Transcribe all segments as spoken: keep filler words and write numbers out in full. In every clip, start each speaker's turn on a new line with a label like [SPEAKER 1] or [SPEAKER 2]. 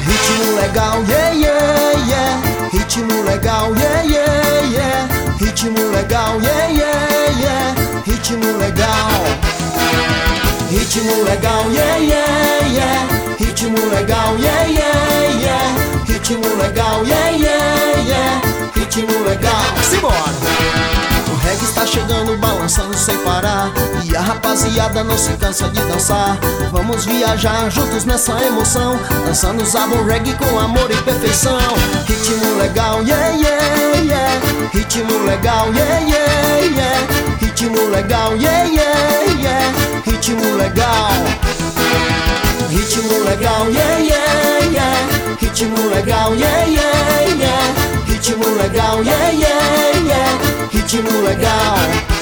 [SPEAKER 1] Ritmo legal, yeah, yeah, yeah. Ritmo legal, yeah, yeah, yeah. Ritmo legal, yeah, yeah, yeah. Ritmo legal. Ritmo legal, yeah, yeah, yeah. Ritmo legal, yeah, yeah, yeah. Ritmo legal, yeah, yeah, yeah. Ritmo legal. Simbora! O reggae está chegando, balançando sem parar, e a rapaziada não se cansa de dançar. Vamos viajar juntos nessa emoção, dançando Zabon reggae com amor e perfeição. Ritmo legal, yeah, yeah, yeah. Ritmo legal, yeah, yeah, yeah. Ritmo legal, yeah, yeah, yeah. Ritmo legal. Ritmo legal, yeah, yeah, yeah. Ritmo legal, yeah, yeah, yeah. Ritmo legal, yeah, yeah, yeah. Ritmo legal.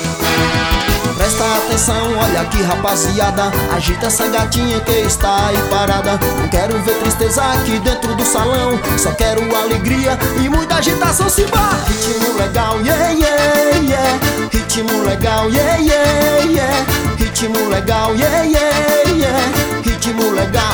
[SPEAKER 1] Presta atenção, olha aqui rapaziada, agita essa gatinha que está aí parada. Não quero ver tristeza aqui dentro do salão, só quero alegria e muita agitação. Se vá! Ritmo legal, yeah, yeah, yeah. Ritmo legal, yeah, yeah, yeah. Ritmo legal, yeah, yeah, yeah. Ritmo legal,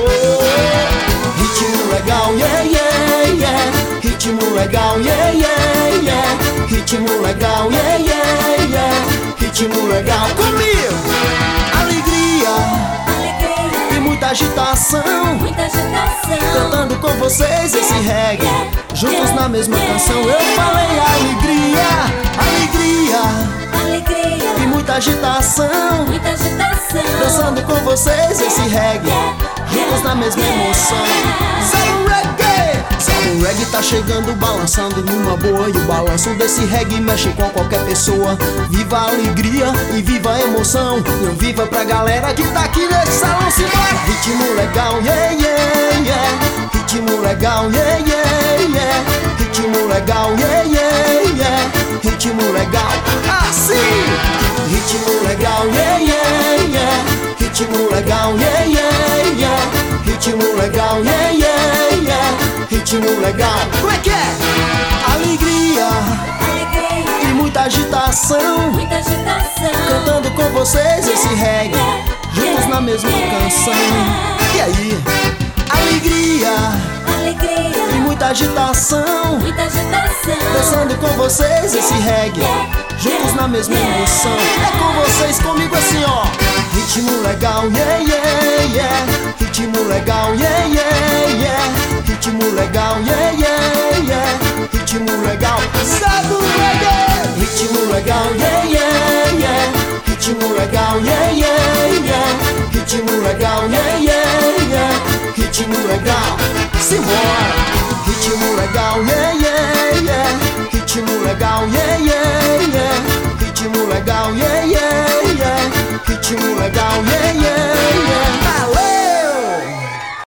[SPEAKER 1] oh. Ritmo legal, yeah, yeah, yeah. Ritmo legal, yeah, yeah, yeah. Ritmo legal, yeah, yeah, yeah. Ritmo legal, comigo! Alegria,
[SPEAKER 2] Alegria
[SPEAKER 1] e muita agitação,
[SPEAKER 2] muita agitação.
[SPEAKER 1] cantando com vocês esse reggae, juntos na mesma canção. Eu falei alegria, alegria,
[SPEAKER 2] Alegria
[SPEAKER 1] e muita agitação,
[SPEAKER 2] muita agitação.
[SPEAKER 1] dançando com vocês esse reggae, juntos na mesma emoção. Zabon reggae! Zabon reggae tá chegando, balançando numa boa, e o balanço desse reggae mexe com qualquer pessoa. Viva a alegria e viva a emoção, e um viva pra galera que tá aqui nesse salão. Se vai! Ritmo legal, yeah, yeah, yeah. Ritmo legal, yeah, yeah, yeah. Ritmo legal, yeah, yeah, yeah. Ritmo legal, assim! Ritmo legal, yeah, yeah, yeah. Ritmo legal, yeah, yeah, yeah. Ritmo legal, yeah, yeah, yeah. Ritmo legal, como é que é? Alegria
[SPEAKER 2] Alegria
[SPEAKER 1] e muita agitação,
[SPEAKER 2] muita agitação.
[SPEAKER 1] cantando com vocês esse reggae, juntos na mesma canção. E aí? Alegria
[SPEAKER 2] Alegria
[SPEAKER 1] e muita agitação,
[SPEAKER 2] muita agitação.
[SPEAKER 1] dançando com vocês esse reggae, juntos na mesma emoção. É com vocês, comigo assim, ó. Ritmo legal, yeah, yeah, yeah. Ritmo legal, yeah, yeah, yeah. Ritmo legal, yeah, yeah, yeah. Ritmo legal, Zabon reggae. Ritmo legal, yeah, yeah, yeah. Ritmo legal, yeah, yeah, yeah. Ritmo legal, yeah, yeah, yeah. Ritmo legal, simbora. Ritmo legal, yeah.